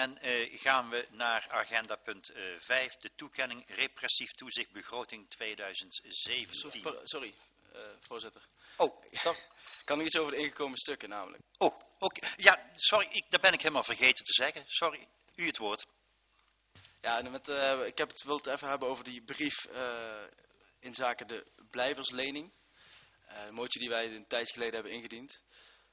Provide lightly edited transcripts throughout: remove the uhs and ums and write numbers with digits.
En gaan we naar agenda punt 5, de toekenning repressief toezicht begroting 2017. Sorry, voorzitter. Oh, Kan nog iets over de ingekomen stukken namelijk. Oh, oké. Ja, sorry, daar ben ik helemaal vergeten te zeggen. Sorry, u het woord. Ja, ik wil het even hebben over die brief in zaken de blijverslening. Een motie die wij een tijd geleden hebben ingediend.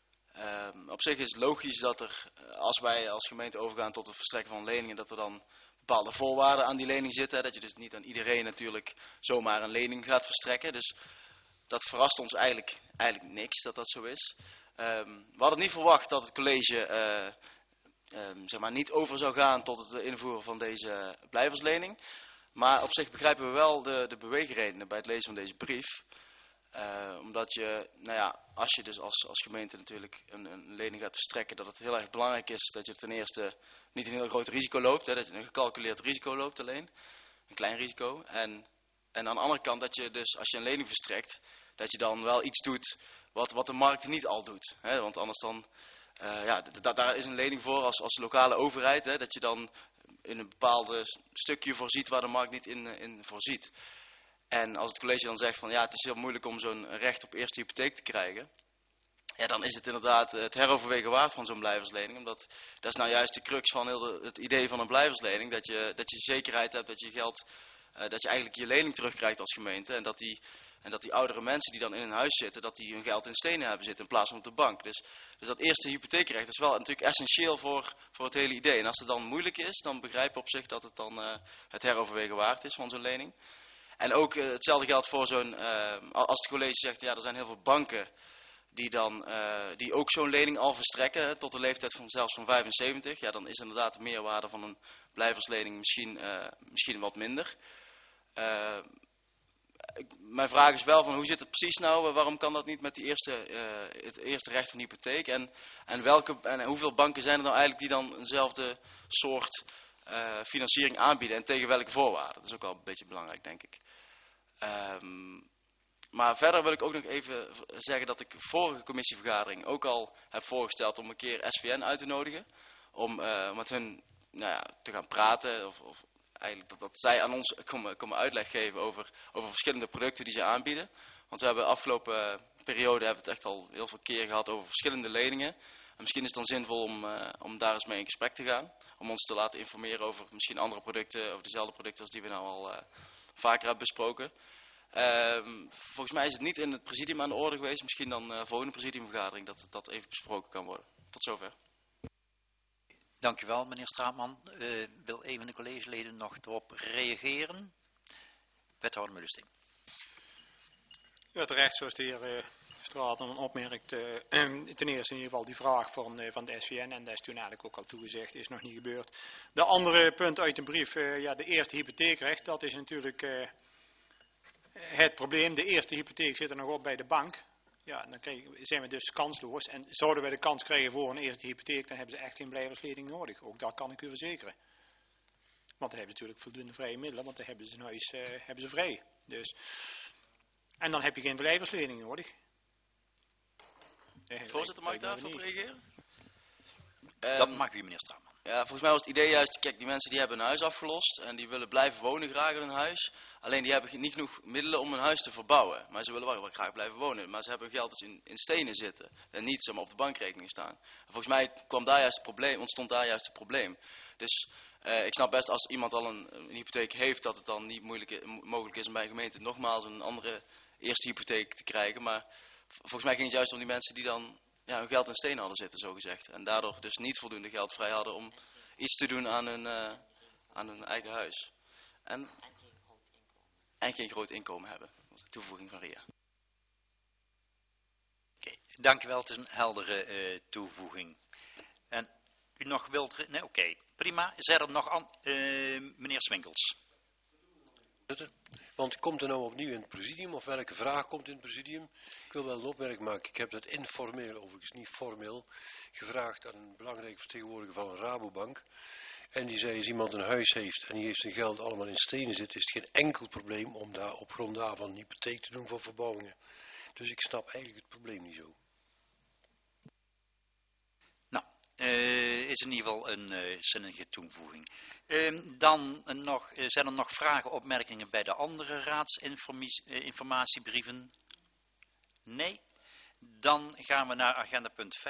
Op zich is het logisch dat er, als wij als gemeente overgaan tot het verstrekken van leningen, dat er dan bepaalde voorwaarden aan die lening zitten. Hè, dat je dus niet aan iedereen natuurlijk zomaar een lening gaat verstrekken. Dus dat verrast ons eigenlijk niks dat dat zo is. We hadden niet verwacht dat het college zeg maar niet over zou gaan tot het invoeren van deze blijverslening. Maar op zich begrijpen we wel de beweegredenen bij het lezen van deze brief. Omdat je, als je dus als gemeente natuurlijk een lening gaat verstrekken, dat het heel erg belangrijk is dat je ten eerste niet een heel groot risico loopt. Hè, dat je een gecalculeerd risico loopt alleen. Een klein risico. En aan de andere kant dat je dus, als je een lening verstrekt, dat je dan wel iets doet wat de markt niet al doet. Hè, want anders dan, daar is een lening voor als lokale overheid. Hè, dat je dan in een bepaalde stukje voorziet waar de markt niet in voorziet. En als het college dan zegt van ja, het is heel moeilijk om zo'n recht op eerste hypotheek te krijgen. Ja, dan is het inderdaad het heroverwegen waard van zo'n blijverslening. Omdat dat is nou juist de crux van heel het idee van een blijverslening. Dat je zekerheid hebt dat je geld, dat je eigenlijk je lening terugkrijgt als gemeente. En dat die oudere mensen die dan in een huis zitten, dat die hun geld in stenen hebben zitten in plaats van op de bank. Dus dat eerste hypotheekrecht is wel natuurlijk essentieel voor het hele idee. En als het dan moeilijk is, dan begrijpen we op zich dat het dan het heroverwegen waard is van zo'n lening. En ook hetzelfde geldt voor als het college zegt, ja, er zijn heel veel banken die ook zo'n lening al verstrekken, tot de leeftijd van zelfs van 75. Ja, dan is inderdaad de meerwaarde van een blijverslening misschien wat minder. Mijn vraag is wel van hoe zit het precies nou, waarom kan dat niet met het eerste recht van hypotheek? En hoeveel banken zijn er nou eigenlijk die dan eenzelfde soort financiering aanbieden en tegen welke voorwaarden? Dat is ook wel een beetje belangrijk, denk ik. Maar verder wil ik ook nog even zeggen dat ik vorige commissievergadering ook al heb voorgesteld om een keer SVN uit te nodigen. Om met hun te gaan praten. Of eigenlijk dat zij aan ons komen uitleg geven over verschillende producten die ze aanbieden. Want we hebben de afgelopen periode het echt al heel veel keer gehad over verschillende leningen. En misschien is het dan zinvol om daar eens mee in gesprek te gaan. Om ons te laten informeren over misschien andere producten, over dezelfde producten als die we nou al vaker hebben besproken. Volgens mij is het niet in het presidium aan de orde geweest. Misschien dan volgende presidiumvergadering dat even besproken kan worden. Tot zover. Dank u wel, meneer Straatman. Wil een van de collegeleden nog erop reageren? Wethouder Mullisting. Ja, terecht, zoals de heer Straatman opmerkt. Ten eerste in ieder geval die vraag van de SVN, en dat is toen eigenlijk ook al toegezegd, is nog niet gebeurd. De andere punt uit de brief, de eerste hypotheekrecht, dat is natuurlijk het probleem. De eerste hypotheek zit er nog op bij de bank. Ja, dan zijn we dus kansloos. En zouden we de kans krijgen voor een eerste hypotheek, dan hebben ze echt geen blijverslening nodig. Ook dat kan ik u verzekeren. Want dan hebben ze natuurlijk voldoende vrije middelen, want dan hebben ze een huis hebben ze vrij. Dus. En dan heb je geen blijverslening nodig. Voorzitter, mag ik daarvoor op reageren? Dat mag u, meneer Straatman. Ja, volgens mij was het idee juist, kijk, die mensen die hebben een huis afgelost en die willen blijven wonen graag in een huis. Alleen die hebben niet genoeg middelen om een huis te verbouwen. Maar ze willen wel graag blijven wonen. Maar ze hebben hun geld dus in stenen zitten en niet zomaar op de bankrekening staan. En volgens mij ontstond daar juist het probleem. Dus ik snap best als iemand al een hypotheek heeft, dat het dan niet mogelijk is om bij een gemeente nogmaals een andere eerste hypotheek te krijgen. Maar volgens mij ging het juist om die mensen die dan hun geld in stenen hadden zitten, zo gezegd. En daardoor dus niet voldoende geld vrij hadden om iets te doen aan hun eigen huis. En geen groot inkomen hebben. Dat was de toevoeging van Ria. Oké, dank u wel. Het is een heldere toevoeging. En u nog wilt... Nee, oké. Prima. Zijn er nog meneer Swinkels? Want komt er nou opnieuw in het presidium, of welke vraag komt in het presidium? Ik wil wel een opmerking maken. Ik heb dat informeel, overigens niet formeel, gevraagd aan een belangrijke vertegenwoordiger van een Rabobank. En die zei, als iemand een huis heeft en die heeft zijn geld allemaal in stenen zitten, is het geen enkel probleem om daar op grond daarvan een hypotheek te doen voor verbouwingen. Dus ik snap eigenlijk het probleem niet zo. Nou, is in ieder geval een zinnige toevoeging. Dan zijn er nog vragen, opmerkingen bij de andere raadsinformatiebrieven? Nee? Dan gaan we naar agenda punt 5.